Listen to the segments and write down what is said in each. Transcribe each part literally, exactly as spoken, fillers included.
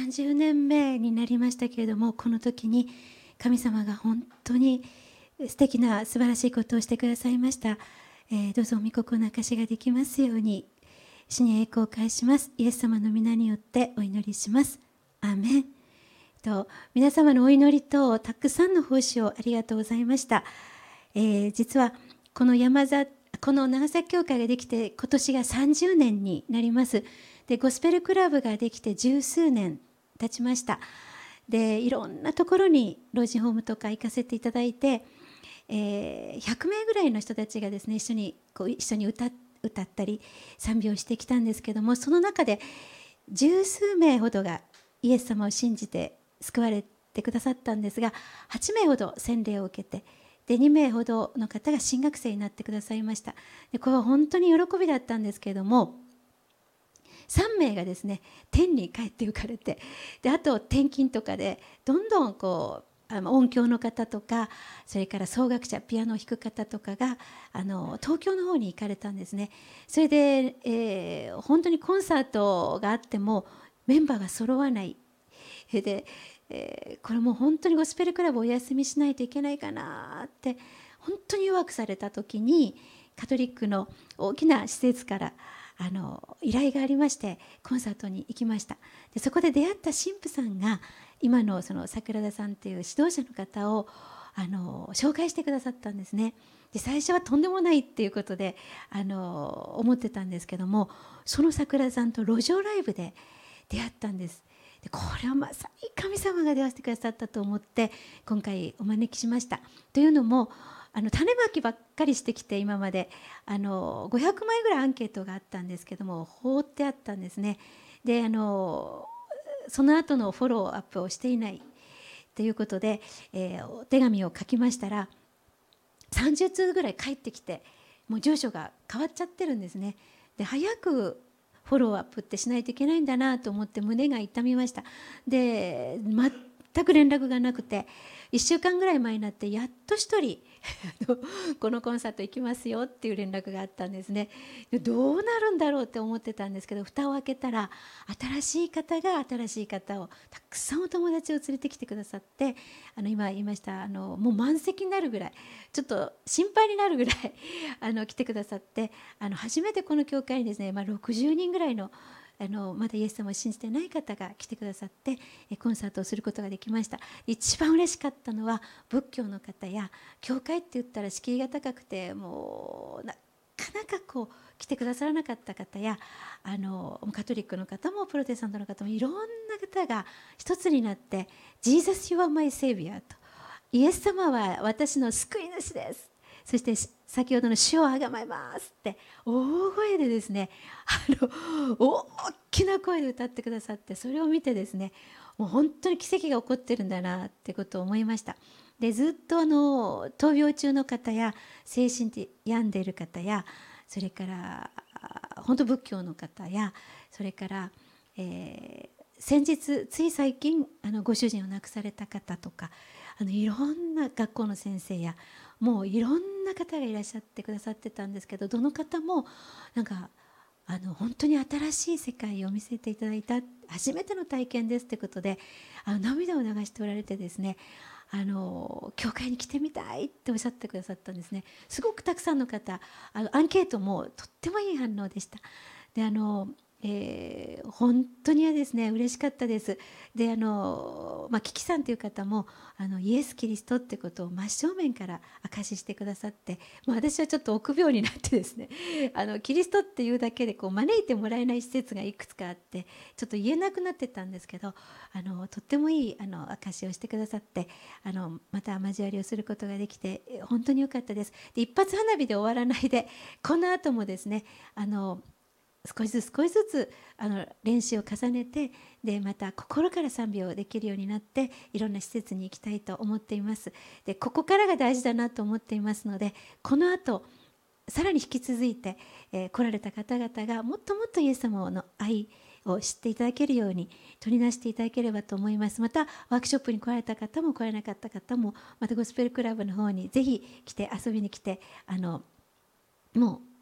んじゅうねんめになりましたけれども、この時に神様が本当に素敵な素晴らしいことをしてくださいました。えー、どうぞ御心の証しができますように、主に栄光を返します。イエス様の皆によってお祈りします。アーメン。と皆様のお祈りとたくさんの奉仕をありがとうございました。えー、実はこの山座この長崎教会ができて今年がさんじゅうねんになります。でゴスペルクラブができて十数年経ちました。でいろんなところに老人ホームとか行かせていただいて、えー、ひゃくめいぐらいの人たちがですね一緒にこう一緒に歌歌ったり賛美をしてきたんですけども、その中で十数名ほどがイエス様を信じて救われてくださったんですが、はちめいほど洗礼を受けて、でにめいほどの方が神学生になってくださいました。でこれは本当に喜びだったんですけれども、さんめいがですね天に帰って行かれて、であと転勤とかでどんどんこうあの音響の方とか、それから奏楽者ピアノを弾く方とかがあの東京の方に行かれたんですね。それで、えー、本当にコンサートがあってもメンバーが揃わないで、えー、これもう本当にゴスペルクラブをお休みしないといけないかなって本当に弱くされた時に、カトリックの大きな施設からあの依頼がありまして、コンサートに行きました。でそこで出会った神父さんが今のその桜田さんという指導者の方をあの紹介してくださったんですね。で最初はとんでもないっていうことであの思ってたんですけども、その桜田さんと路上ライブで出会ったんです。でこれはまさに神様が出会わせてくださったと思って今回お招きしました。というのもあの種まきばっかりしてきて、今まであのごひゃくまいぐらいアンケートがあったんですけども放ってあったんですね。であのその後のフォローアップをしていないということで、えー、お手紙を書きましたらさんじゅっつうぐらい返ってきて、もう住所が変わっちゃってるんですね。で早くフォローアップってしないといけないんだなと思って胸が痛みました。で全く連絡がなくて、いっしゅうかんぐらい前になってやっとひとりこのコンサート行きますよっていう連絡があったんですね。でどうなるんだろうって思ってたんですけど、蓋を開けたら新しい方が新しい方をたくさんお友達を連れてきてくださって、あの今言いましたあのもう満席になるぐらい、ちょっと心配になるぐらいあの来てくださって、あの初めてこの教会にですね、まあ、ろくじゅうにんぐらいのあのまだイエス様を信じてない方が来てくださってコンサートをすることができました。一番嬉しかったのは仏教の方や、教会って言ったら敷居が高くてもうなかなかこう来てくださらなかった方や、あのカトリックの方もプロテスタントの方もいろんな方が一つになって「ジーザス・ユア・マイ・セイビア」と「イエス様は私の救い主です」、そして先ほどの主をあがまいますって大声でですね、あの大きな声で歌ってくださって、それを見てですね、もう本当に奇跡が起こってるんだなってことを思いました。でずっとあの闘病中の方や精神で病んでいる方や、それから本当仏教の方や、それから、えー、先日つい最近あのご主人を亡くされた方とか、あのいろんな学校の先生やもういろんな方がいらっしゃってくださってたんですけど、どの方もなんかあの本当に新しい世界を見せていただいた初めての体験ですってことで、あの涙を流しておられてですね、あの教会に来てみたいっておっしゃってくださったんですね。すごくたくさんの方、あのアンケートもとってもいい反応でした。であのえー、本当にですね嬉しかったです。であの、まあ、キキさんという方もあのイエス・キリストってことを真正面から証ししてくださって、まあ、私はちょっと臆病になってですねあのキリストっていうだけでこう招いてもらえない施設がいくつかあってちょっと言えなくなってたんですけど、あのとってもいいあの証しをしてくださって、あのまた交わりをすることができて本当に良かったです。で一発花火で終わらないで、この後もですねあの少しずつ少しずつあの練習を重ねて、でまた心から賛美をできるようになっていろんな施設に行きたいと思っています。でここからが大事だなと思っていますので、この後さらに引き続いて、えー、来られた方々がもっともっとイエス様の愛を知っていただけるように取りなしていただければと思います。またワークショップに来られた方も来られなかった方もまたゴスペルクラブの方にぜひ来て遊びに来て、あのもう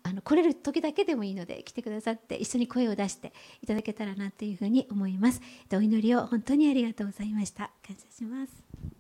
あの来れる時だけでもいいので来てくださって一緒に声を出していただけたらなというふうに思います。お祈りを本当にありがとうございました。感謝します。